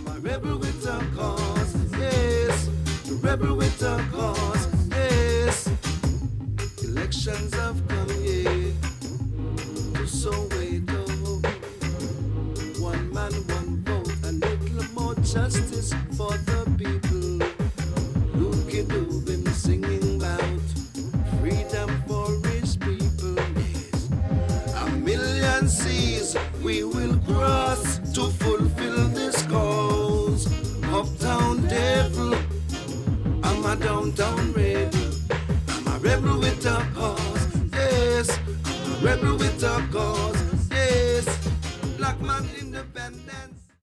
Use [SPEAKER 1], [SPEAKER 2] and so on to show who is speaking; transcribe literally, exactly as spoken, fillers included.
[SPEAKER 1] I'm a rebel with a cause, yes. The rebel with a cause, yes. Elections have come, yeah. To Soweto. One man, one vote. A little more justice for the people. Looky Dubin singing about freedom for his people, yes. A million seas we will cross to fulfill this cause. Uptown devil, I'm a downtown